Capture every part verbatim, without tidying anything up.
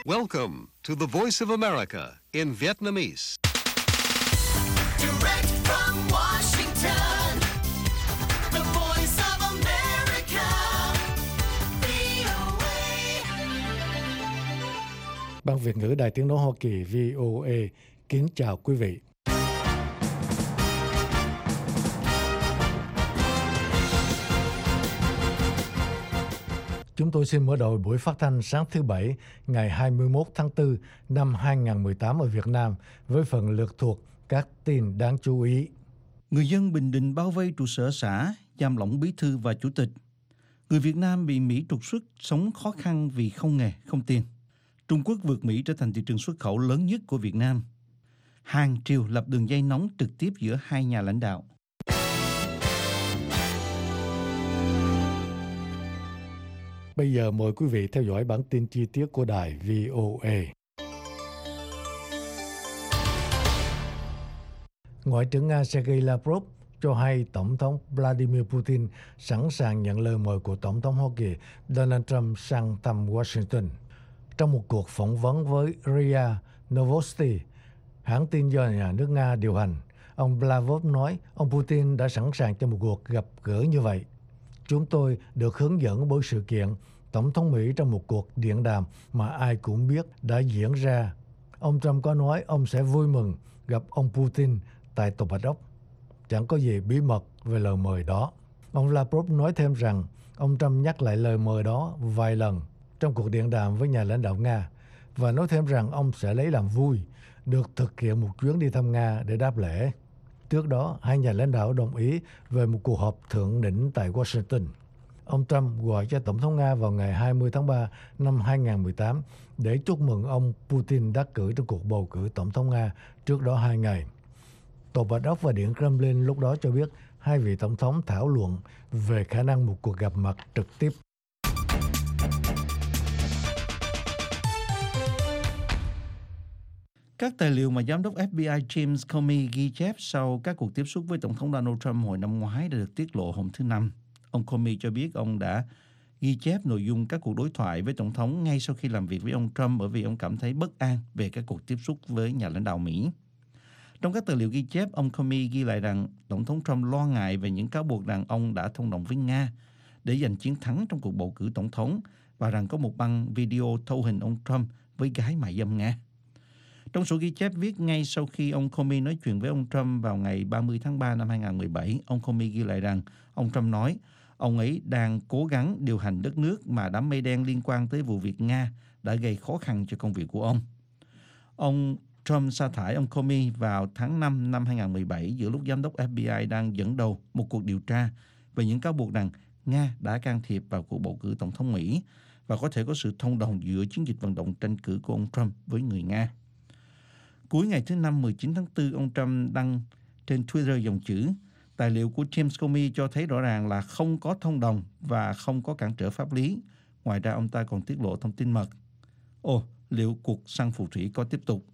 Welcome to the Voice of America in Vietnamese. Direct from Washington, the Voice of America, vê o a. Ban Việt ngữ Đài Tiếng nói Hoa Kỳ vê o a kính chào quý vị. Chúng tôi xin mở đầu buổi phát thanh sáng thứ Bảy ngày hai mươi mốt tháng tư năm hai nghìn không trăm mười tám ở Việt Nam với phần lược thuộc các tin đáng chú ý. Người dân Bình Định bao vây trụ sở xã, giam lỏng bí thư và chủ tịch. Người Việt Nam bị Mỹ trục xuất sống khó khăn vì không nghề, không tiền. Trung Quốc vượt Mỹ trở thành thị trường xuất khẩu lớn nhất của Việt Nam. Hàn Triều lập đường dây nóng trực tiếp giữa hai nhà lãnh đạo. Bây giờ mời quý vị theo dõi bản tin chi tiết của đài vê o a. Ngoại trưởng Nga Sergei Lavrov cho hay Tổng thống Vladimir Putin sẵn sàng nhận lời mời của Tổng thống Hoa Kỳ Donald Trump sang thăm Washington. Trong một cuộc phỏng vấn với rê i a Novosti, hãng tin do nhà nước Nga điều hành, ông Lavrov nói ông Putin đã sẵn sàng cho một cuộc gặp gỡ như vậy. Chúng tôi được hướng dẫn bởi sự kiện Tổng thống Mỹ trong một cuộc điện đàm mà ai cũng biết đã diễn ra. Ông Trump có nói ông sẽ vui mừng gặp ông Putin tại Tòa Bạch Ốc. Chẳng có gì bí mật về lời mời đó. Ông Lavrov nói thêm rằng ông Trump nhắc lại lời mời đó vài lần trong cuộc điện đàm với nhà lãnh đạo Nga và nói thêm rằng ông sẽ lấy làm vui được thực hiện một chuyến đi thăm Nga để đáp lễ. Trước đó, hai nhà lãnh đạo đồng ý về một cuộc họp thượng đỉnh tại Washington. Ông Trump gọi cho Tổng thống Nga vào ngày hai mươi tháng ba năm hai nghìn không trăm mười tám để chúc mừng ông Putin đắc cử trong cuộc bầu cử Tổng thống Nga trước đó hai ngày. Tòa Bạch Ốc và Điện Kremlin lúc đó cho biết hai vị Tổng thống thảo luận về khả năng một cuộc gặp mặt trực tiếp. Các tài liệu mà Giám đốc ép bê i James Comey ghi chép sau các cuộc tiếp xúc với Tổng thống Donald Trump hồi năm ngoái đã được tiết lộ hôm thứ Năm. Ông Comey cho biết ông đã ghi chép nội dung các cuộc đối thoại với Tổng thống ngay sau khi làm việc với ông Trump bởi vì ông cảm thấy bất an về các cuộc tiếp xúc với nhà lãnh đạo Mỹ. Trong các tài liệu ghi chép, ông Comey ghi lại rằng Tổng thống Trump lo ngại về những cáo buộc rằng ông đã thông đồng với Nga để giành chiến thắng trong cuộc bầu cử tổng thống và rằng có một băng video thâu hình ông Trump với gái mại dâm Nga. Trong sổ ghi chép viết ngay sau khi ông Comey nói chuyện với ông Trump vào ngày ba mươi tháng ba năm hai nghìn không trăm mười bảy, ông Comey ghi lại rằng ông Trump nói ông ấy đang cố gắng điều hành đất nước mà đám mây đen liên quan tới vụ việc Nga đã gây khó khăn cho công việc của ông. Ông Trump sa thải ông Comey vào tháng năm năm hai nghìn không trăm mười bảy giữa lúc giám đốc ép bê i đang dẫn đầu một cuộc điều tra về những cáo buộc rằng Nga đã can thiệp vào cuộc bầu cử tổng thống Mỹ và có thể có sự thông đồng giữa chiến dịch vận động tranh cử của ông Trump với người Nga. Cuối ngày thứ Năm mười chín tháng tư, ông Trump đăng trên Twitter dòng chữ: tài liệu của James Comey cho thấy rõ ràng là không có thông đồng và không có cản trở pháp lý. Ngoài ra, ông ta còn tiết lộ thông tin mật. Ồ, liệu cuộc săn phù thủy có tiếp tục?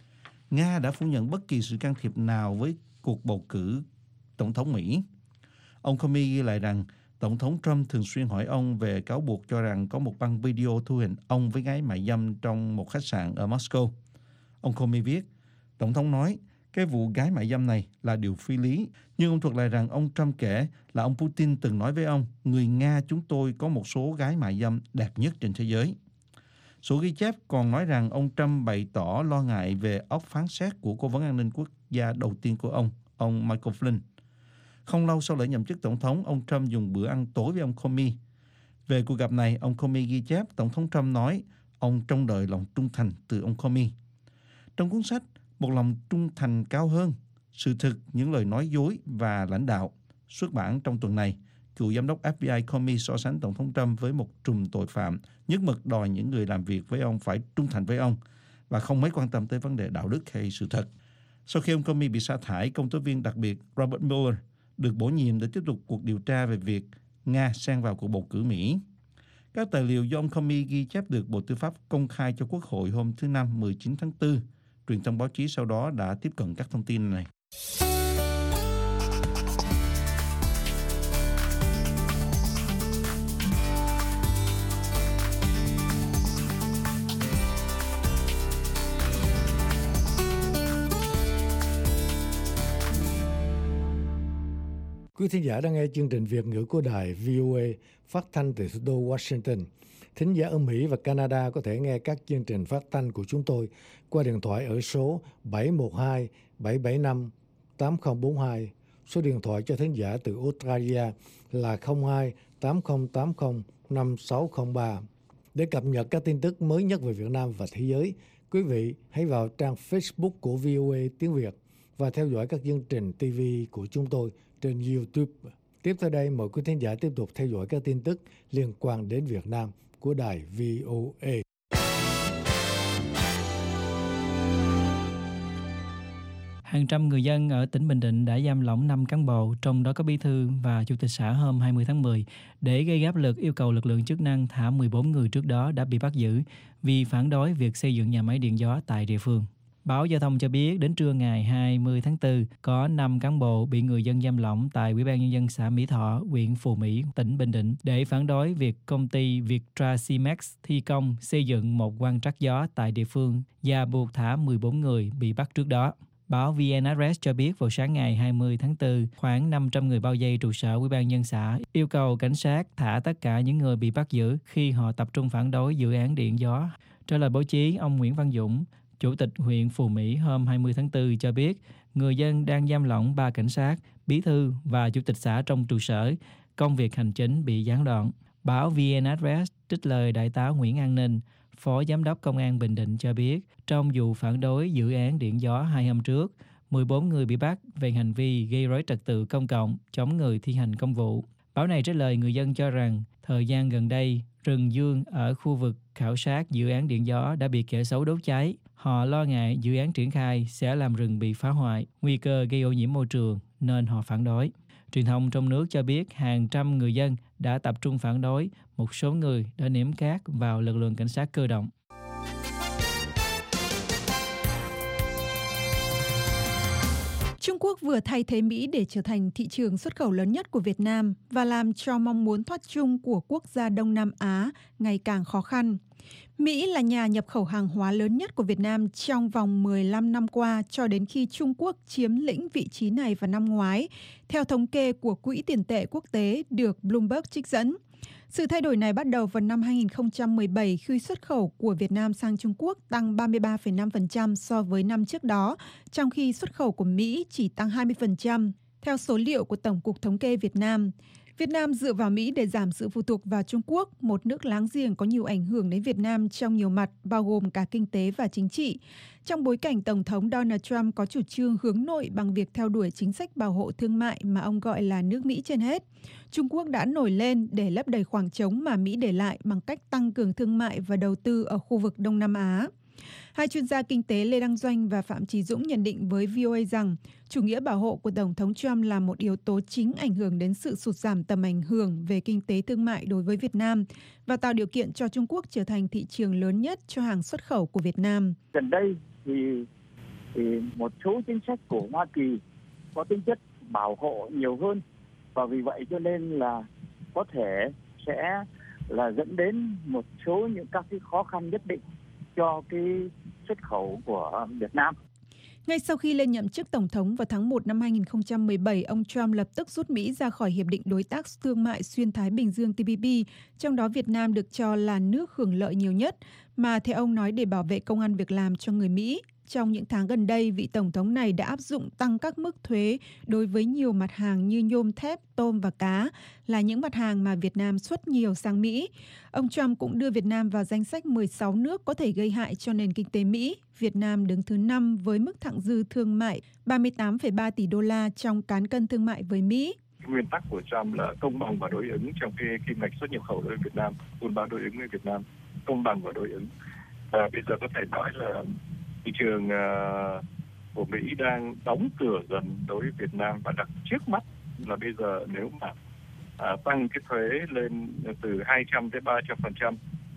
Nga đã phủ nhận bất kỳ sự can thiệp nào với cuộc bầu cử tổng thống Mỹ. Ông Comey ghi lại rằng Tổng thống Trump thường xuyên hỏi ông về cáo buộc cho rằng có một băng video thu hình ông với gái mại dâm trong một khách sạn ở Moscow. Ông Comey viết, Tổng thống nói cái vụ gái mại dâm này là điều phi lý, nhưng ông thuật lại rằng ông Trump kể là ông Putin từng nói với ông, người Nga chúng tôi có một số gái mại dâm đẹp nhất trên thế giới. Sổ ghi chép còn nói rằng ông Trump bày tỏ lo ngại về óc phán xét của Cố vấn an ninh quốc gia đầu tiên của ông, ông Michael Flynn. Không lâu sau lễ nhậm chức tổng thống, ông Trump dùng bữa ăn tối với ông Comey. Về cuộc gặp này, ông Comey ghi chép Tổng thống Trump nói ông trông đợi lòng trung thành từ ông Comey. Trong cuốn sách Một lòng trung thành cao hơn, sự thực, những lời nói dối và lãnh đạo, xuất bản trong tuần này, cựu giám đốc ép bê i Comey so sánh Tổng thống Trump với một trùm tội phạm, nhất mực đòi những người làm việc với ông phải trung thành với ông và không mấy quan tâm tới vấn đề đạo đức hay sự thật. Sau khi ông Comey bị sa thải, công tố viên đặc biệt Robert Mueller được bổ nhiệm để tiếp tục cuộc điều tra về việc Nga xen vào cuộc bầu cử Mỹ. Các tài liệu do ông Comey ghi chép được Bộ Tư pháp công khai cho Quốc hội hôm thứ Năm mười chín tháng tư. Truyền thông báo chí sau đó đã tiếp cận các thông tin này. Quý thính giả đang nghe chương trình Việt ngữ của đài vê o a phát thanh từ thủ đô Washington. Thính giả ở Mỹ và Canada có thể nghe các chương trình phát thanh của chúng tôi qua điện thoại ở số bảy một hai bảy bảy năm tám không bốn hai. Số điện thoại cho thính giả từ Australia là không hai tám không tám không năm sáu không ba. Để cập nhật các tin tức mới nhất về Việt Nam và thế giới, quý vị hãy vào trang Facebook của vê o a tiếng Việt và theo dõi các chương trình ti vi của chúng tôi trên YouTube. Tiếp theo đây, mời quý thính giả tiếp tục theo dõi các tin tức liên quan đến Việt Nam của đài vê o a. Hàng trăm người dân ở tỉnh Bình Định đã giam lỏng năm cán bộ, trong đó có bí thư và chủ tịch xã hôm hai mươi tháng mười, để gây áp lực yêu cầu lực lượng chức năng thả mười bốn người trước đó đã bị bắt giữ vì phản đối việc xây dựng nhà máy điện gió tại địa phương. Báo Giao thông cho biết đến trưa ngày hai mươi tháng tư, có năm cán bộ bị người dân giam lỏng tại Ủy ban Nhân dân xã Mỹ Thọ, huyện Phù Mỹ, tỉnh Bình Định để phản đối việc công ty Vietrazimex thi công xây dựng một quan trắc gió tại địa phương và buộc thả mười bốn người bị bắt trước đó. Báo vê en Express cho biết vào sáng ngày hai mươi tháng tư, khoảng năm trăm người bao vây trụ sở Ủy ban nhân xã, yêu cầu cảnh sát thả tất cả những người bị bắt giữ khi họ tập trung phản đối dự án điện gió. Trả lời báo chí, ông Nguyễn Văn Dũng, Chủ tịch huyện Phù Mỹ hôm hai mươi tháng tư cho biết người dân đang giam lỏng ba cảnh sát, bí thư và chủ tịch xã trong trụ sở, công việc hành chính bị gián đoạn. Báo vê en Express trích lời Đại tá Nguyễn An Ninh, Phó Giám đốc Công an Bình Định cho biết trong vụ phản đối dự án điện gió hai hôm trước, mười bốn người bị bắt về hành vi gây rối trật tự công cộng, chống người thi hành công vụ. Báo này trích lời người dân cho rằng thời gian gần đây, rừng dương ở khu vực khảo sát dự án điện gió đã bị kẻ xấu đốt cháy. Họ lo ngại dự án triển khai sẽ làm rừng bị phá hoại, nguy cơ gây ô nhiễm môi trường nên họ phản đối. Truyền thông trong nước cho biết hàng trăm người dân đã tập trung phản đối, một số người đã ném cát vào lực lượng cảnh sát cơ động. Trung Quốc vừa thay thế Mỹ để trở thành thị trường xuất khẩu lớn nhất của Việt Nam và làm cho mong muốn thoát chung của quốc gia Đông Nam Á ngày càng khó khăn. Mỹ là nhà nhập khẩu hàng hóa lớn nhất của Việt Nam trong vòng mười lăm năm qua cho đến khi Trung Quốc chiếm lĩnh vị trí này vào năm ngoái, theo thống kê của Quỹ tiền tệ quốc tế được Bloomberg trích dẫn. Sự thay đổi này bắt đầu vào năm hai nghìn không trăm mười bảy khi xuất khẩu của Việt Nam sang Trung Quốc tăng ba mươi ba phẩy năm phần trăm so với năm trước đó, trong khi xuất khẩu của Mỹ chỉ tăng hai mươi phần trăm. Theo số liệu của Tổng cục Thống kê Việt Nam, Việt Nam dựa vào Mỹ để giảm sự phụ thuộc vào Trung Quốc, một nước láng giềng có nhiều ảnh hưởng đến Việt Nam trong nhiều mặt, bao gồm cả kinh tế và chính trị. Trong bối cảnh Tổng thống Donald Trump có chủ trương hướng nội bằng việc theo đuổi chính sách bảo hộ thương mại mà ông gọi là nước Mỹ trên hết, Trung Quốc đã nổi lên để lấp đầy khoảng trống mà Mỹ để lại bằng cách tăng cường thương mại và đầu tư ở khu vực Đông Nam Á. Hai chuyên gia kinh tế Lê Đăng Doanh và Phạm Chí Dũng nhận định với vê o a rằng chủ nghĩa bảo hộ của Tổng thống Trump là một yếu tố chính ảnh hưởng đến sự sụt giảm tầm ảnh hưởng về kinh tế thương mại đối với Việt Nam và tạo điều kiện cho Trung Quốc trở thành thị trường lớn nhất cho hàng xuất khẩu của Việt Nam. Gần đây thì, thì một số chính sách của Hoa Kỳ có tính chất bảo hộ nhiều hơn và vì vậy cho nên là có thể sẽ là dẫn đến một số những các cái khó khăn nhất định cho cái xuất khẩu của Việt Nam. Ngay sau khi lên nhậm chức Tổng thống vào tháng một năm hai nghìn không trăm mười bảy, ông Trump lập tức rút Mỹ ra khỏi Hiệp định Đối tác Thương mại Xuyên Thái Bình Dương T P P, trong đó Việt Nam được cho là nước hưởng lợi nhiều nhất, mà theo ông nói để bảo vệ công ăn việc làm cho người Mỹ. Trong những tháng gần đây, vị Tổng thống này đã áp dụng tăng các mức thuế đối với nhiều mặt hàng như nhôm, thép, tôm và cá, là những mặt hàng mà Việt Nam xuất nhiều sang Mỹ. Ông Trump cũng đưa Việt Nam vào danh sách mười sáu nước có thể gây hại cho nền kinh tế Mỹ. Việt Nam đứng thứ năm với mức thặng dư thương mại ba mươi tám phẩy ba tỷ đô la trong cán cân thương mại với Mỹ. Nguyên tắc của Trump là công bằng và đối ứng trong cái kim ngạch xuất nhập khẩu đối với Việt Nam, buôn bán đối ứng với Việt Nam, công bằng và đối ứng. À, bây giờ có thể nói là thị trường uh, của Mỹ đang đóng cửa dần đối với Việt Nam và đặt trước mắt là bây giờ nếu mà uh, tăng cái thuế lên từ hai trăm tới ba trăm phần trăm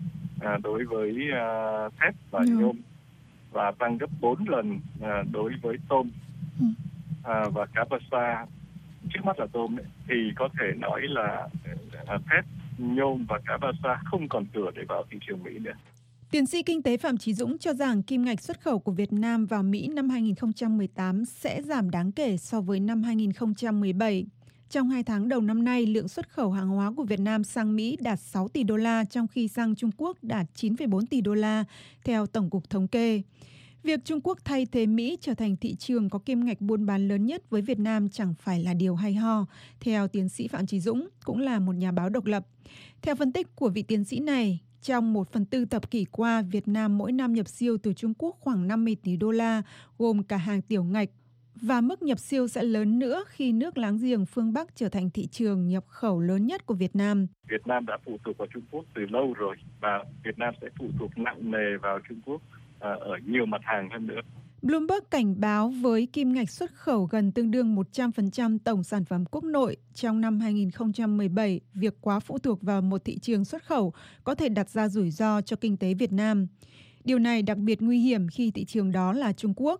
đối với uh, thép và ừ. nhôm và tăng gấp bốn lần uh, đối với tôm ừ. uh, và cá bờ sa, trước mắt là tôm ấy, thì có thể nói là uh, thép, nhôm và cá bờ sa không còn cửa để vào thị trường Mỹ nữa. Tiến sĩ kinh tế Phạm Chí Dũng cho rằng kim ngạch xuất khẩu của Việt Nam vào Mỹ năm hai nghìn không trăm mười tám sẽ giảm đáng kể so với năm hai nghìn không trăm mười bảy. Trong hai tháng đầu năm nay, lượng xuất khẩu hàng hóa của Việt Nam sang Mỹ đạt sáu tỷ đô la, trong khi sang Trung Quốc đạt chín phẩy bốn tỷ đô la, theo Tổng cục Thống kê. Việc Trung Quốc thay thế Mỹ trở thành thị trường có kim ngạch buôn bán lớn nhất với Việt Nam chẳng phải là điều hay ho, theo tiến sĩ Phạm Chí Dũng, cũng là một nhà báo độc lập. Theo phân tích của vị tiến sĩ này, trong một phần tư thập kỷ qua, Việt Nam mỗi năm nhập siêu từ Trung Quốc khoảng năm mươi tỷ đô la, gồm cả hàng tiểu ngạch, và mức nhập siêu sẽ lớn nữa khi nước láng giềng phương Bắc trở thành thị trường nhập khẩu lớn nhất của Việt Nam. Việt Nam đã phụ thuộc vào Trung Quốc từ lâu rồi và Việt Nam sẽ phụ thuộc nặng nề vào Trung Quốc à, ở nhiều mặt hàng hơn nữa. Bloomberg cảnh báo với kim ngạch xuất khẩu gần tương đương một trăm phần trăm tổng sản phẩm quốc nội trong năm hai nghìn không trăm mười bảy, việc quá phụ thuộc vào một thị trường xuất khẩu có thể đặt ra rủi ro cho kinh tế Việt Nam. Điều này đặc biệt nguy hiểm khi thị trường đó là Trung Quốc.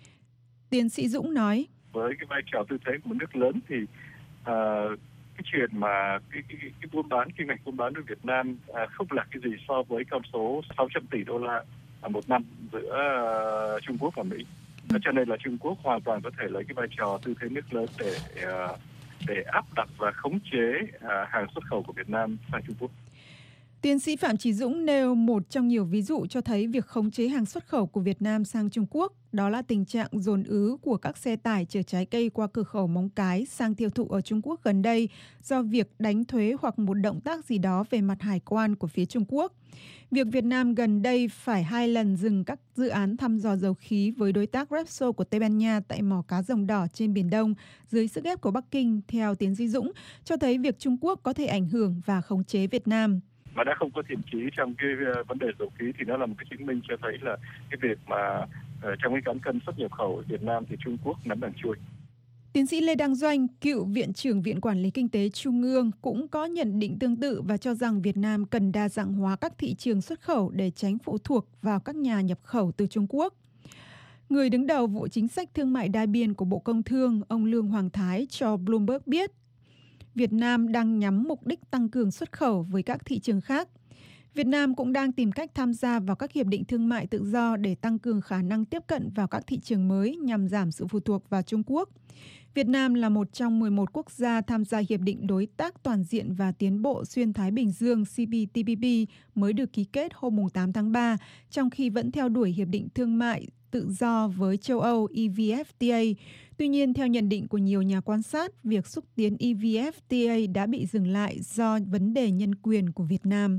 Tiến sĩ Dũng nói, với cái vai trò tư thế của một nước lớn thì à, cái chuyện mà cái, cái, cái buôn bán, kim ngạch buôn bán với Việt Nam à, không là cái gì so với con số sáu trăm tỷ đô la một năm giữa uh, Trung Quốc và Mỹ. Ừ. Cho nên là Trung Quốc hoàn toàn có thể lấy cái vai trò tư thế nước lớn để uh, để áp đặt và khống chế uh, hàng xuất khẩu của Việt Nam sang Trung Quốc. Tiến sĩ Phạm Chí Dũng nêu một trong nhiều ví dụ cho thấy việc khống chế hàng xuất khẩu của Việt Nam sang Trung Quốc, đó là tình trạng dồn ứ của các xe tải chở trái cây qua cửa khẩu Móng Cái sang tiêu thụ ở Trung Quốc gần đây do việc đánh thuế hoặc một động tác gì đó về mặt hải quan của phía Trung Quốc. Việc Việt Nam gần đây phải hai lần dừng các dự án thăm dò dầu khí với đối tác Repsol của Tây Ban Nha tại mỏ cá Rồng Đỏ trên Biển Đông dưới sức ép của Bắc Kinh, theo tiến sĩ Dũng, cho thấy việc Trung Quốc có thể ảnh hưởng và khống chế Việt Nam. Mà đã không có thiện chí trong cái vấn đề dầu khí thì nó là một cái chứng minh cho thấy là cái việc mà uh, trong cái cán cân xuất nhập khẩu ở Việt Nam thì Trung Quốc nắm đằng chui. Tiến sĩ Lê Đăng Doanh, cựu Viện trưởng Viện Quản lý Kinh tế Trung ương cũng có nhận định tương tự và cho rằng Việt Nam cần đa dạng hóa các thị trường xuất khẩu để tránh phụ thuộc vào các nhà nhập khẩu từ Trung Quốc. Người đứng đầu vụ chính sách thương mại đa biên của Bộ Công Thương, ông Lương Hoàng Thái cho Bloomberg biết, Việt Nam đang nhắm mục đích tăng cường xuất khẩu với các thị trường khác. Việt Nam cũng đang tìm cách tham gia vào các hiệp định thương mại tự do để tăng cường khả năng tiếp cận vào các thị trường mới nhằm giảm sự phụ thuộc vào Trung Quốc. Việt Nam là một trong mười một quốc gia tham gia Hiệp định Đối tác Toàn diện và Tiến bộ Xuyên Thái Bình Dương C P T P P mới được ký kết hôm tám tháng ba, trong khi vẫn theo đuổi Hiệp định Thương mại tự do với châu Âu E V F T A. Tuy nhiên, theo nhận định của nhiều nhà quan sát, việc xúc tiến E V F T A đã bị dừng lại do vấn đề nhân quyền của Việt Nam.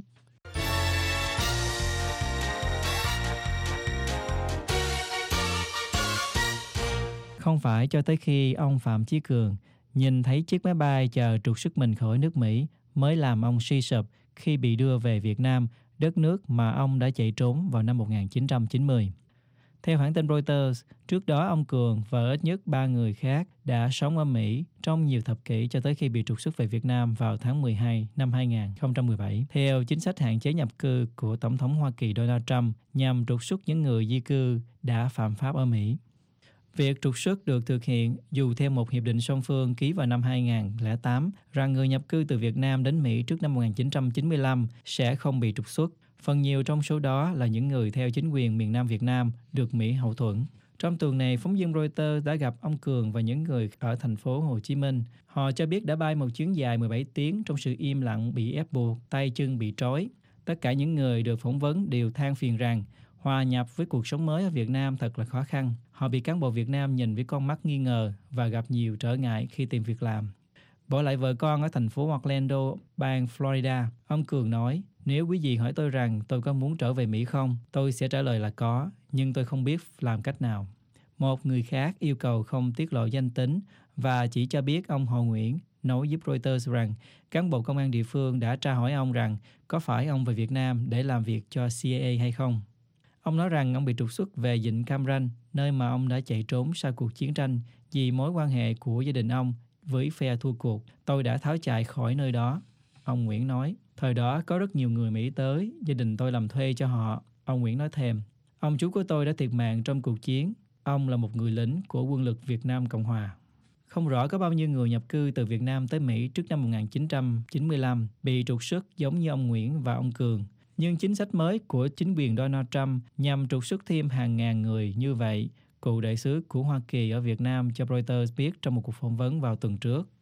Không phải cho tới khi ông Phạm Chí Cường nhìn thấy chiếc máy bay chờ trục xuất mình khỏi nước Mỹ mới làm ông suy sụp khi bị đưa về Việt Nam, đất nước mà ông đã chạy trốn vào năm một nghìn chín trăm chín mươi. Theo hãng tin Reuters, trước đó ông Cường và ít nhất ba người khác đã sống ở Mỹ trong nhiều thập kỷ cho tới khi bị trục xuất về Việt Nam vào tháng mười hai năm hai nghìn không trăm mười bảy. Theo chính sách hạn chế nhập cư của Tổng thống Hoa Kỳ Donald Trump nhằm trục xuất những người di cư đã phạm pháp ở Mỹ. Việc trục xuất được thực hiện dù theo một hiệp định song phương ký vào năm hai nghìn không trăm lẻ tám rằng người nhập cư từ Việt Nam đến Mỹ trước năm một nghìn chín trăm chín mươi lăm sẽ không bị trục xuất. Phần nhiều trong số đó là những người theo chính quyền miền Nam Việt Nam được Mỹ hậu thuẫn. Trong tuần này, phóng viên Reuters đã gặp ông Cường và những người ở thành phố Hồ Chí Minh. Họ cho biết đã bay một chuyến dài mười bảy tiếng trong sự im lặng bị ép buộc, tay chân bị trói. Tất cả những người được phỏng vấn đều than phiền rằng hòa nhập với cuộc sống mới ở Việt Nam thật là khó khăn. Họ bị cán bộ Việt Nam nhìn với con mắt nghi ngờ và gặp nhiều trở ngại khi tìm việc làm. Bỏ lại vợ con ở thành phố Orlando, bang Florida, ông Cường nói, nếu quý vị hỏi tôi rằng tôi có muốn trở về Mỹ không, tôi sẽ trả lời là có, nhưng tôi không biết làm cách nào. Một người khác yêu cầu không tiết lộ danh tính và chỉ cho biết ông Hồ Nguyễn nói giúp Reuters rằng cán bộ công an địa phương đã tra hỏi ông rằng có phải ông về Việt Nam để làm việc cho C I A hay không. Ông nói rằng ông bị trục xuất về Vịnh Cam Ranh, nơi mà ông đã chạy trốn sau cuộc chiến tranh vì mối quan hệ của gia đình ông với phe thua cuộc. Tôi đã tháo chạy khỏi nơi đó, ông Nguyễn nói. Thời đó có rất nhiều người Mỹ tới, gia đình tôi làm thuê cho họ, ông Nguyễn nói thêm. Ông chú của tôi đã thiệt mạng trong cuộc chiến. Ông là một người lính của quân lực Việt Nam Cộng Hòa. Không rõ có bao nhiêu người nhập cư từ Việt Nam tới Mỹ trước năm một nghìn chín trăm chín mươi lăm bị trục xuất giống như ông Nguyễn và ông Cường. Nhưng chính sách mới của chính quyền Donald Trump nhằm trục xuất thêm hàng ngàn người như vậy, cựu đại sứ của Hoa Kỳ ở Việt Nam cho Reuters biết trong một cuộc phỏng vấn vào tuần trước.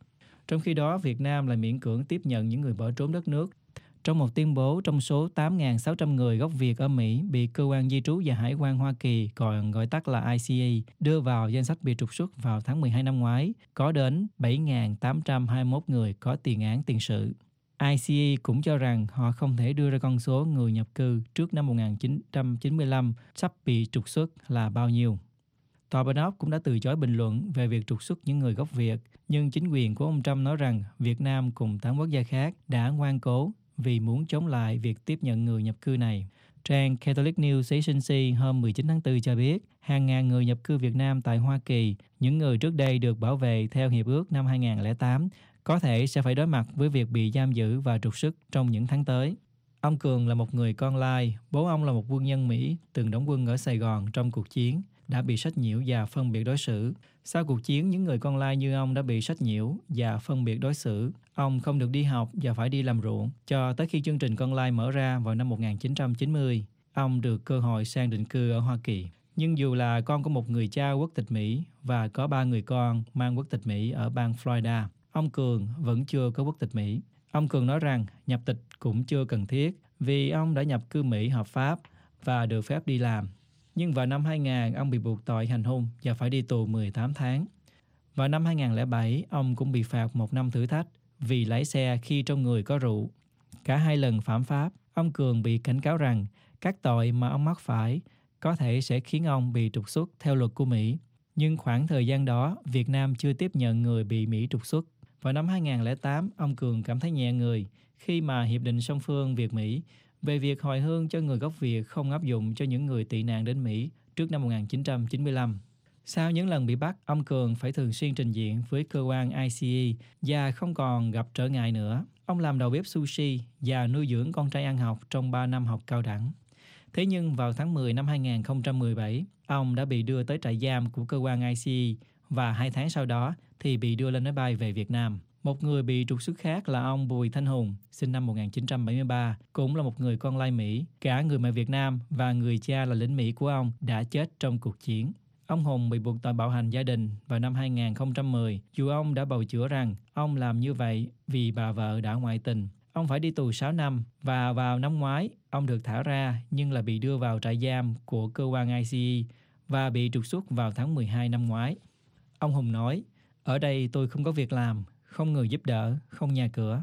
Trong khi đó, Việt Nam lại miễn cưỡng tiếp nhận những người bỏ trốn đất nước. Trong một tuyên bố, trong số tám nghìn sáu trăm người gốc Việt ở Mỹ bị Cơ quan Di trú và Hải quan Hoa Kỳ, còn gọi tắt là I C A, đưa vào danh sách bị trục xuất vào tháng mười hai năm ngoái, có đến bảy nghìn tám trăm hai mươi mốt người có tiền án tiền sự. I C A cũng cho rằng họ không thể đưa ra con số người nhập cư trước năm một nghìn chín trăm chín mươi lăm sắp bị trục xuất là bao nhiêu. Tòa Bạch Ốc cũng đã từ chối bình luận về việc trục xuất những người gốc Việt, nhưng chính quyền của ông Trump nói rằng Việt Nam cùng tám quốc gia khác đã ngoan cố vì muốn chống lại việc tiếp nhận người nhập cư này. Trang Catholic News Agency hôm mười chín tháng tư cho biết hàng ngàn người nhập cư Việt Nam tại Hoa Kỳ, những người trước đây được bảo vệ theo Hiệp ước năm hai nghìn không trăm lẻ tám, có thể sẽ phải đối mặt với việc bị giam giữ và trục xuất trong những tháng tới. Ông Cường là một người con lai, bố ông là một quân nhân Mỹ từng đóng quân ở Sài Gòn trong cuộc chiến, đã bị sách nhiễu và phân biệt đối xử. Sau cuộc chiến, những người con lai như ông đã bị sách nhiễu và phân biệt đối xử. Ông không được đi học và phải đi làm ruộng, cho tới khi chương trình Con Lai mở ra vào năm một nghìn chín trăm chín mươi. Ông được cơ hội sang định cư ở Hoa Kỳ. Nhưng dù là con của một người cha quốc tịch Mỹ và có ba người con mang quốc tịch Mỹ ở bang Florida, ông Cường vẫn chưa có quốc tịch Mỹ. Ông Cường nói rằng nhập tịch cũng chưa cần thiết vì ông đã nhập cư Mỹ hợp pháp và được phép đi làm. Nhưng vào năm hai nghìn, ông bị buộc tội hành hung và phải đi tù mười tám tháng. Vào năm hai nghìn không trăm lẻ bảy, ông cũng bị phạt một năm thử thách vì lái xe khi trong người có rượu. Cả hai lần phạm pháp, ông Cường bị cảnh cáo rằng các tội mà ông mắc phải có thể sẽ khiến ông bị trục xuất theo luật của Mỹ. Nhưng khoảng thời gian đó, Việt Nam chưa tiếp nhận người bị Mỹ trục xuất. Vào năm hai nghìn không trăm lẻ tám, ông Cường cảm thấy nhẹ người khi mà Hiệp định song phương Việt-Mỹ về việc hồi hương cho người gốc Việt không áp dụng cho những người tị nạn đến Mỹ trước năm một nghìn chín trăm chín mươi lăm. Sau những lần bị bắt, ông Cường phải thường xuyên trình diện với cơ quan I C A và không còn gặp trở ngại nữa. Ông làm đầu bếp sushi và nuôi dưỡng con trai ăn học trong ba năm học cao đẳng. Thế nhưng vào tháng mười năm hai nghìn không trăm mười bảy, ông đã bị đưa tới trại giam của cơ quan I C A và hai tháng sau đó thì bị đưa lên máy bay về Việt Nam. Một người bị trục xuất khác là ông Bùi Thanh Hùng, sinh năm một nghìn chín trăm bảy mươi ba, cũng là một người con lai Mỹ. Cả người mẹ Việt Nam và người cha là lính Mỹ của ông đã chết trong cuộc chiến. Ông Hùng bị buộc tội bạo hành gia đình vào năm hai nghìn không trăm mười, dù ông đã bào chữa rằng ông làm như vậy vì bà vợ đã ngoại tình. Ông phải đi tù sáu năm và vào năm ngoái, ông được thả ra nhưng là bị đưa vào trại giam của cơ quan I C A và bị trục xuất vào tháng mười hai năm ngoái. Ông Hùng nói, ở đây tôi không có việc làm, không người giúp đỡ, không nhà cửa.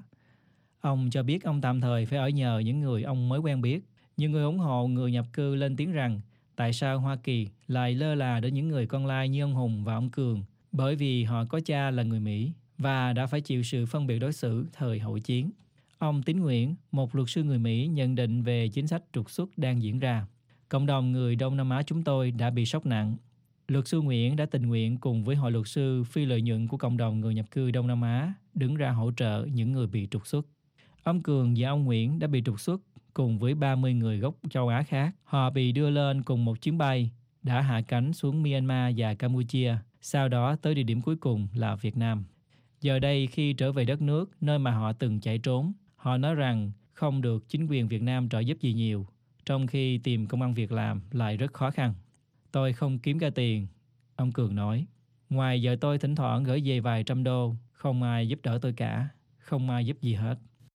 Ông cho biết ông tạm thời phải ở nhờ những người ông mới quen biết. Nhiều người ủng hộ người nhập cư lên tiếng rằng tại sao Hoa Kỳ lại lơ là đến những người con lai như ông Hùng và ông Cường, bởi vì họ có cha là người Mỹ và đã phải chịu sự phân biệt đối xử thời hậu chiến. Ông Tín Nguyễn, một luật sư người Mỹ, nhận định về chính sách trục xuất đang diễn ra. Cộng đồng người Đông Nam Á chúng tôi đã bị sốc nặng. Luật sư Nguyễn đã tình nguyện cùng với hội luật sư phi lợi nhuận của cộng đồng người nhập cư Đông Nam Á đứng ra hỗ trợ những người bị trục xuất. Ông Cường và ông Nguyễn đã bị trục xuất cùng với ba mươi người gốc châu Á khác. Họ bị đưa lên cùng một chuyến bay đã hạ cánh xuống Myanmar và Campuchia, sau đó tới địa điểm cuối cùng là Việt Nam. Giờ đây khi trở về đất nước nơi mà họ từng chạy trốn, họ nói rằng không được chính quyền Việt Nam trợ giúp gì nhiều, trong khi tìm công ăn việc làm lại rất khó khăn. Tôi không kiếm ra tiền, ông Cường nói. Ngoài vợ tôi thỉnh thoảng gửi về vài trăm đô, không ai giúp đỡ tôi cả, không ai giúp gì hết.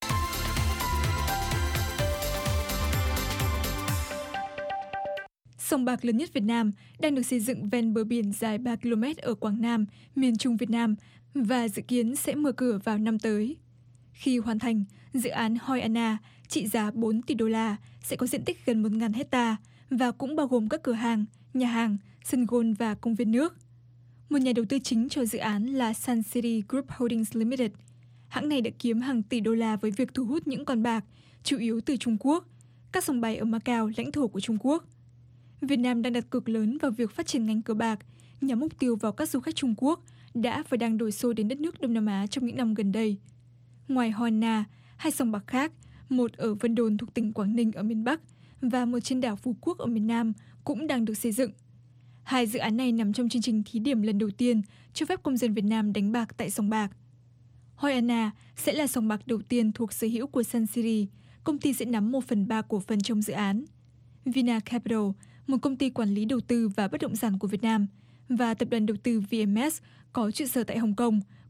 Sông Bạc lớn nhất Việt Nam đang được xây dựng ven bờ biển dài ba ki lô mét ở Quảng Nam, miền Trung Việt Nam và dự kiến sẽ mở cửa vào năm tới. Khi hoàn thành, dự án Hoi Anna trị giá bốn tỷ đô la sẽ có diện tích gần một nghìn hecta và cũng bao gồm các cửa hàng, nhà hàng, sân golf và công viên nước. Một nhà đầu tư chính cho dự án là Sun City Group Holdings Limited. Hãng này đã kiếm hàng tỷ đô la với việc thu hút những con bạc, chủ yếu từ Trung Quốc, các sòng bài ở Macau, lãnh thổ của Trung Quốc. Việt Nam đang đặt cược lớn vào việc phát triển ngành cờ bạc, nhắm mục tiêu vào các du khách Trung Quốc đã và đang đổ xô đến đất nước Đông Nam Á trong những năm gần đây. Ngoài Hoi Anna, hai sòng bạc khác, một ở Vân Đồn thuộc tỉnh Quảng Ninh ở miền Bắc và một trên đảo Phú Quốc ở miền Nam cũng đang được xây dựng. Hai dự án này nằm trong chương trình thí điểm lần đầu tiên cho phép công dân Việt Nam đánh bạc tại sòng bạc. Hoi Anna sẽ là sòng bạc đầu tiên thuộc sở hữu của Sun City, công ty sẽ nắm một phần ba cổ phần trong dự án. Vina Capital, một công ty quản lý đầu tư và bất động sản của Việt Nam, và tập đoàn đầu tư V M S có trụ sở tại Hồng Kông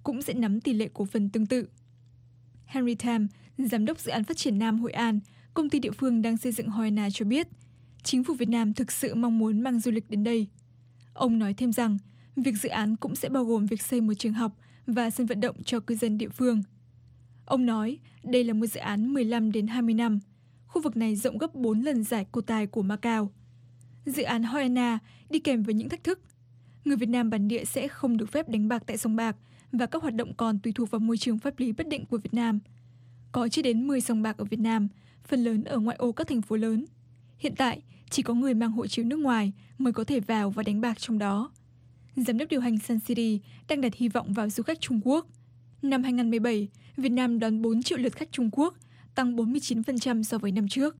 cũng sẽ nắm tỷ lệ cổ phần tương tự. Henry Tam, giám đốc dự án phát triển Nam Hội An, công ty địa phương đang xây dựng Hoena cho biết, chính phủ Việt Nam thực sự mong muốn mang du lịch đến đây. Ông nói thêm rằng, việc dự án cũng sẽ bao gồm việc xây một trường học và sân vận động cho cư dân địa phương. Ông nói, đây là một dự án mười lăm đến hai mươi năm. Khu vực này rộng gấp bốn lần dải Cô Tai của Macau. Dự án Hoena đi kèm với những thách thức. Người Việt Nam bản địa sẽ không được phép đánh bạc tại sông bạc và các hoạt động còn tùy thuộc vào môi trường pháp lý bất định của Việt Nam. Có chưa đến mười sòng bạc ở Việt Nam, phần lớn ở ngoại ô các thành phố lớn. Hiện tại, chỉ có người mang hộ chiếu nước ngoài mới có thể vào và đánh bạc trong đó. Giám đốc điều hành Sun City đang đặt hy vọng vào du khách Trung Quốc. Năm hai không một bảy, Việt Nam đón bốn triệu lượt khách Trung Quốc, tăng bốn mươi chín phần trăm so với năm trước.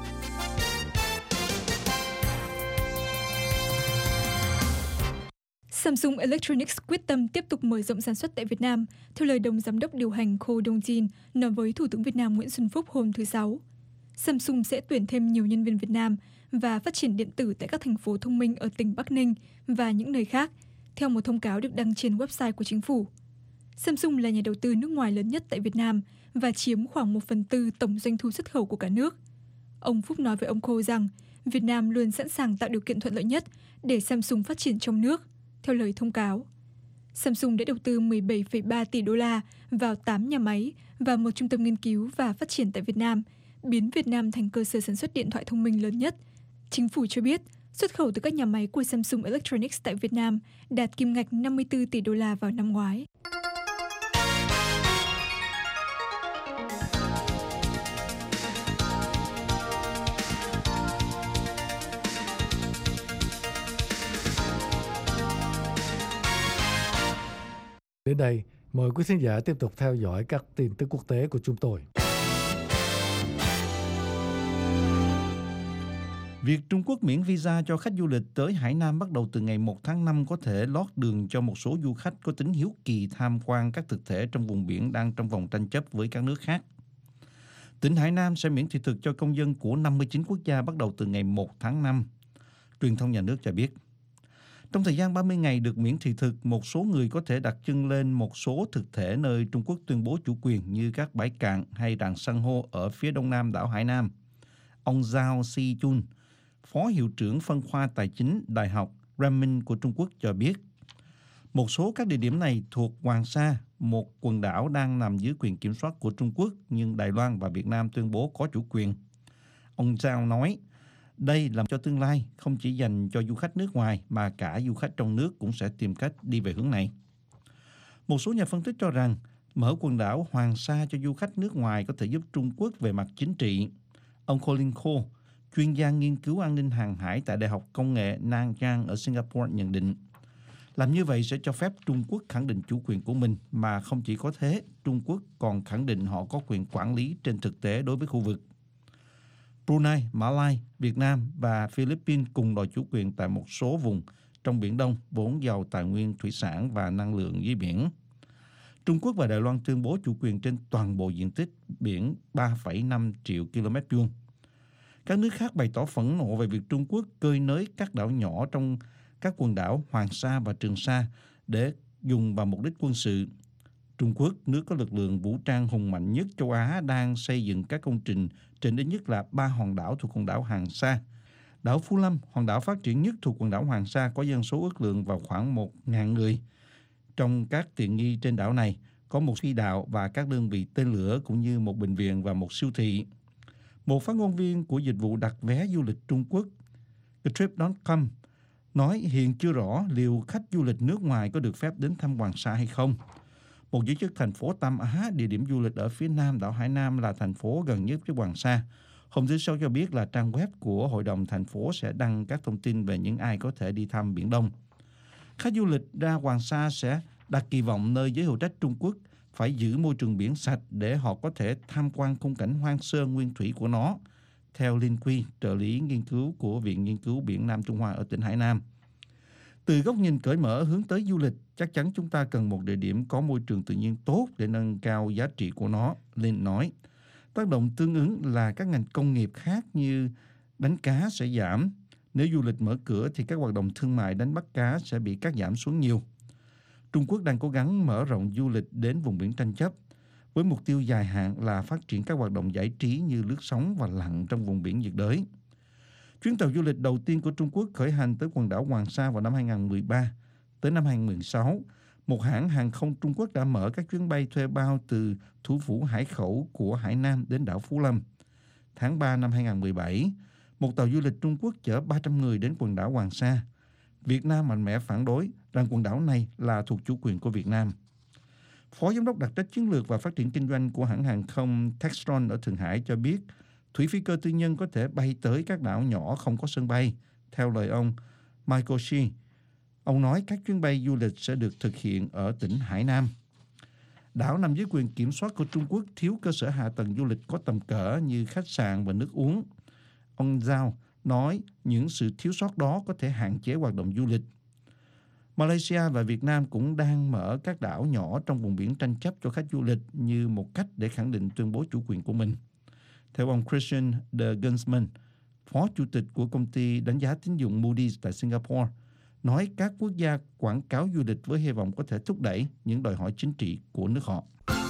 Samsung Electronics quyết tâm tiếp tục mở rộng sản xuất tại Việt Nam, theo lời đồng giám đốc điều hành Ko Dong-jin nói với Thủ tướng Việt Nam Nguyễn Xuân Phúc hôm thứ Sáu. Samsung sẽ tuyển thêm nhiều nhân viên Việt Nam và phát triển điện tử tại các thành phố thông minh ở tỉnh Bắc Ninh và những nơi khác, theo một thông cáo được đăng trên website của chính phủ. Samsung là nhà đầu tư nước ngoài lớn nhất tại Việt Nam và chiếm khoảng một phần tư tổng doanh thu xuất khẩu của cả nước. Ông Phúc nói với ông Ko rằng Việt Nam luôn sẵn sàng tạo điều kiện thuận lợi nhất để Samsung phát triển trong nước, theo lời thông cáo. Samsung đã đầu tư mười bảy phẩy ba tỷ đô la vào tám nhà máy và một trung tâm nghiên cứu và phát triển tại Việt Nam, biến Việt Nam thành cơ sở sản xuất điện thoại thông minh lớn nhất. Chính phủ cho biết, xuất khẩu từ các nhà máy của Samsung Electronics tại Việt Nam đạt kim ngạch năm mươi tư tỷ đô la vào năm ngoái. Đến đây, mời quý khán giả tiếp tục theo dõi các tin tức quốc tế của chúng tôi. Việc Trung Quốc miễn visa cho khách du lịch tới Hải Nam bắt đầu từ ngày một tháng năm có thể lót đường cho một số du khách có tính hiếu kỳ tham quan các thực thể trong vùng biển đang trong vòng tranh chấp với các nước khác. Tỉnh Hải Nam sẽ miễn thị thực cho công dân của năm mươi chín quốc gia bắt đầu từ ngày một tháng năm, truyền thông nhà nước cho biết. Trong thời gian ba mươi ngày được miễn thị thực, một số người có thể đặt chân lên một số thực thể nơi Trung Quốc tuyên bố chủ quyền như các bãi cạn hay rạn san hô ở phía đông nam đảo Hải Nam. Ông Zhao Si-chun, Phó Hiệu trưởng phân khoa Tài chính Đại học Renmin của Trung Quốc cho biết, một số các địa điểm này thuộc Hoàng Sa, một quần đảo đang nằm dưới quyền kiểm soát của Trung Quốc, nhưng Đài Loan và Việt Nam tuyên bố có chủ quyền. Ông Zhao nói, đây là cho tương lai, không chỉ dành cho du khách nước ngoài mà cả du khách trong nước cũng sẽ tìm cách đi về hướng này. Một số nhà phân tích cho rằng, mở quần đảo Hoàng Sa cho du khách nước ngoài có thể giúp Trung Quốc về mặt chính trị. Ông Colin Ko, chuyên gia nghiên cứu an ninh hàng hải tại Đại học Công nghệ Nanyang ở Singapore nhận định, làm như vậy sẽ cho phép Trung Quốc khẳng định chủ quyền của mình, mà không chỉ có thế, Trung Quốc còn khẳng định họ có quyền quản lý trên thực tế đối với khu vực. Brunei, Mã Lai, Việt Nam và Philippines cùng đòi chủ quyền tại một số vùng trong Biển Đông vốn giàu tài nguyên thủy sản và năng lượng dưới biển. Trung Quốc và Đài Loan tuyên bố chủ quyền trên toàn bộ diện tích biển ba phẩy năm triệu ki lô mét vuông. Các nước khác bày tỏ phẫn nộ về việc Trung Quốc cơi nới các đảo nhỏ trong các quần đảo Hoàng Sa và Trường Sa để dùng vào mục đích quân sự. Trung Quốc, nước có lực lượng vũ trang hùng mạnh nhất châu Á, đang xây dựng các công trình trên ít nhất là ba hòn đảo thuộc quần đảo Hoàng Sa. Đảo Phú Lâm, hòn đảo phát triển nhất thuộc quần đảo Hoàng Sa, có dân số ước lượng vào khoảng một nghìn người. Trong các tiện nghi trên đảo này, có một phi đạo và các đơn vị tên lửa cũng như một bệnh viện và một siêu thị. Một phát ngôn viên của dịch vụ đặt vé du lịch Trung Quốc, Trip chấm com, nói hiện chưa rõ liệu khách du lịch nước ngoài có được phép đến thăm Hoàng Sa hay không. Một giới chức thành phố Tam Á, địa điểm du lịch ở phía nam đảo Hải Nam, là thành phố gần nhất với Hoàng Sa, hôm thứ Sáu cho biết là trang web của hội đồng thành phố sẽ đăng các thông tin về những ai có thể đi thăm Biển Đông. Khách du lịch ra Hoàng Sa sẽ đặt kỳ vọng nơi giới hữu trách Trung Quốc phải giữ môi trường biển sạch để họ có thể tham quan khung cảnh hoang sơ nguyên thủy của nó, theo Linh Quy, trợ lý nghiên cứu của Viện Nghiên cứu Biển Nam Trung Hoa ở tỉnh Hải Nam. Từ góc nhìn cởi mở hướng tới du lịch, chắc chắn chúng ta cần một địa điểm có môi trường tự nhiên tốt để nâng cao giá trị của nó, Linh nói. Tác động tương ứng là các ngành công nghiệp khác như đánh cá sẽ giảm. Nếu du lịch mở cửa thì các hoạt động thương mại đánh bắt cá sẽ bị cắt giảm xuống nhiều. Trung Quốc đang cố gắng mở rộng du lịch đến vùng biển tranh chấp, với mục tiêu dài hạn là phát triển các hoạt động giải trí như lướt sóng và lặn trong vùng biển nhiệt đới. Chuyến tàu du lịch đầu tiên của Trung Quốc khởi hành tới quần đảo Hoàng Sa vào năm hai không một ba. Tới năm hai không một sáu, một hãng hàng không Trung Quốc đã mở các chuyến bay thuê bao từ thủ phủ Hải Khẩu của Hải Nam đến đảo Phú Lâm. Tháng ba năm hai không một bảy, một tàu du lịch Trung Quốc chở ba trăm người đến quần đảo Hoàng Sa. Việt Nam mạnh mẽ phản đối rằng quần đảo này là thuộc chủ quyền của Việt Nam. Phó Giám đốc đặc trách chiến lược và phát triển kinh doanh của hãng hàng không Textron ở Thượng Hải cho biết, thủy phi cơ tư nhân có thể bay tới các đảo nhỏ không có sân bay, theo lời ông Michael Shi. Ông nói các chuyến bay du lịch sẽ được thực hiện ở tỉnh Hải Nam. Đảo nằm dưới quyền kiểm soát của Trung Quốc thiếu cơ sở hạ tầng du lịch có tầm cỡ như khách sạn và nước uống. Ông Zhao nói những sự thiếu sót đó có thể hạn chế hoạt động du lịch. Malaysia và Việt Nam cũng đang mở các đảo nhỏ trong vùng biển tranh chấp cho khách du lịch như một cách để khẳng định tuyên bố chủ quyền của mình. Theo ông Christian de Gunsman, phó chủ tịch của công ty đánh giá tín dụng Moody's tại Singapore, nói các quốc gia quảng cáo du lịch với hy vọng có thể thúc đẩy những đòi hỏi chính trị của nước họ.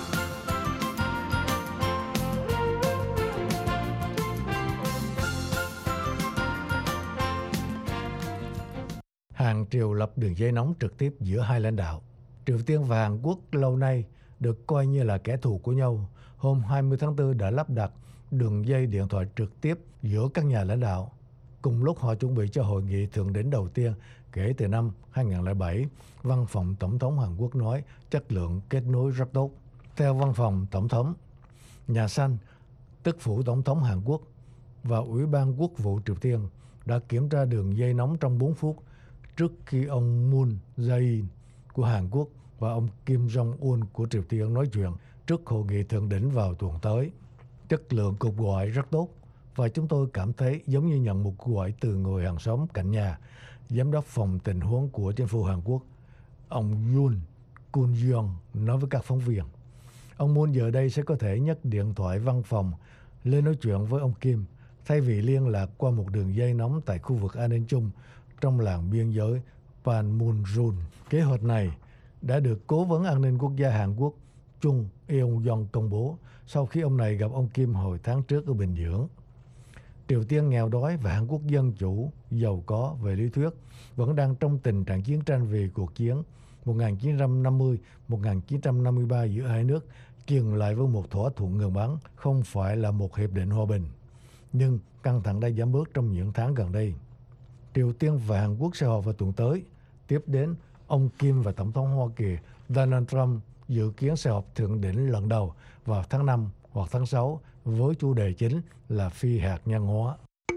Hàn Triều lập đường dây nóng trực tiếp giữa hai lãnh đạo. Triều Tiên và Hàn Quốc lâu nay được coi như là kẻ thù của nhau. Hôm hai mươi tháng tư đã lắp đặt đường dây điện thoại trực tiếp giữa các nhà lãnh đạo. Cùng lúc họ chuẩn bị cho hội nghị thượng đỉnh đầu tiên kể từ năm hai không không bảy, Văn phòng Tổng thống Hàn Quốc nói chất lượng kết nối rất tốt. Theo Văn phòng Tổng thống, Nhà Xanh, tức phủ Tổng thống Hàn Quốc và Ủy ban Quốc vụ Triều Tiên đã kiểm tra đường dây nóng trong bốn phút trước khi ông Moon Jae-in của Hàn Quốc và ông Kim Jong-un của Triều Tiên nói chuyện trước hội nghị thượng đỉnh vào tuần tới. Chất lượng cuộc gọi rất tốt và chúng tôi cảm thấy giống như nhận một cuộc gọi từ người hàng xóm cạnh nhà, Giám đốc phòng tình huống của chính phủ Hàn Quốc, ông Yoon Kun-yeong nói với các phóng viên. Ông Moon giờ đây sẽ có thể nhấc điện thoại văn phòng lên nói chuyện với ông Kim thay vì liên lạc qua một đường dây nóng tại khu vực an ninh chung trong làng biên giới Panmunjom. Kế hoạch này đã được Cố vấn An ninh Quốc gia Hàn Quốc Chung Eung-yong công bố sau khi ông này gặp ông Kim hồi tháng trước ở Bình Nhưỡng. Triều Tiên nghèo đói và Hàn Quốc dân chủ, giàu có về lý thuyết, vẫn đang trong tình trạng chiến tranh vì cuộc chiến một nghìn chín trăm năm mươi đến một nghìn chín trăm năm mươi ba giữa hai nước kiềng lại với một thỏa thuận ngừng bắn, không phải là một hiệp định hòa bình. Nhưng căng thẳng đã giảm bớt trong những tháng gần đây. Triều Tiên và Hàn Quốc sẽ họp vào tuần tới. Tiếp đến, ông Kim và Tổng thống Hoa Kỳ Donald Trump dự kiến sẽ họp thượng đỉnh lần đầu vào tháng năm hoặc tháng sáu với chủ đề chính là phi hạt nhân hóa.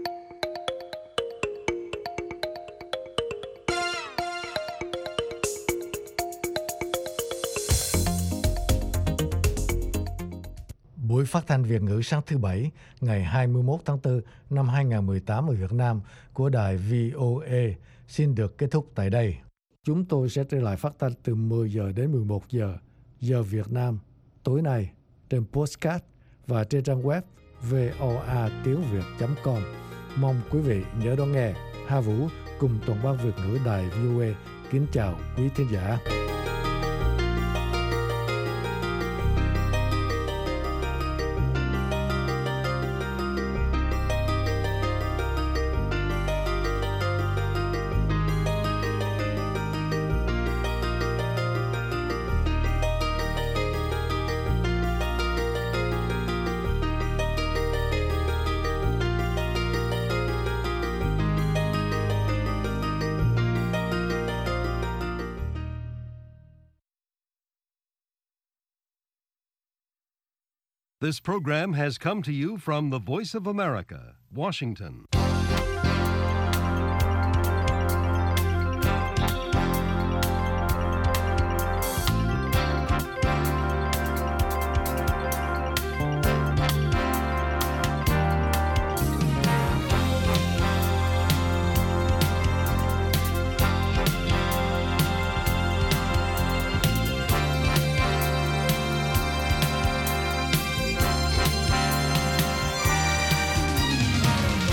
Buổi phát thanh Việt ngữ sáng thứ Bảy, ngày hai mươi mốt tháng tư năm hai không một tám ở Việt Nam của đài vê o a xin được kết thúc tại đây. Chúng tôi sẽ trở lại phát thanh từ mười giờ đến mười một giờ, giờ Việt Nam, tối nay trên podcast và trên trang web voa tiếng việt chấm com. Mong quý vị nhớ đón nghe. Hà Vũ cùng toàn ban Việt ngữ đài vê o a kính chào quý thính giả. This program has come to you from the Voice of America, Washington.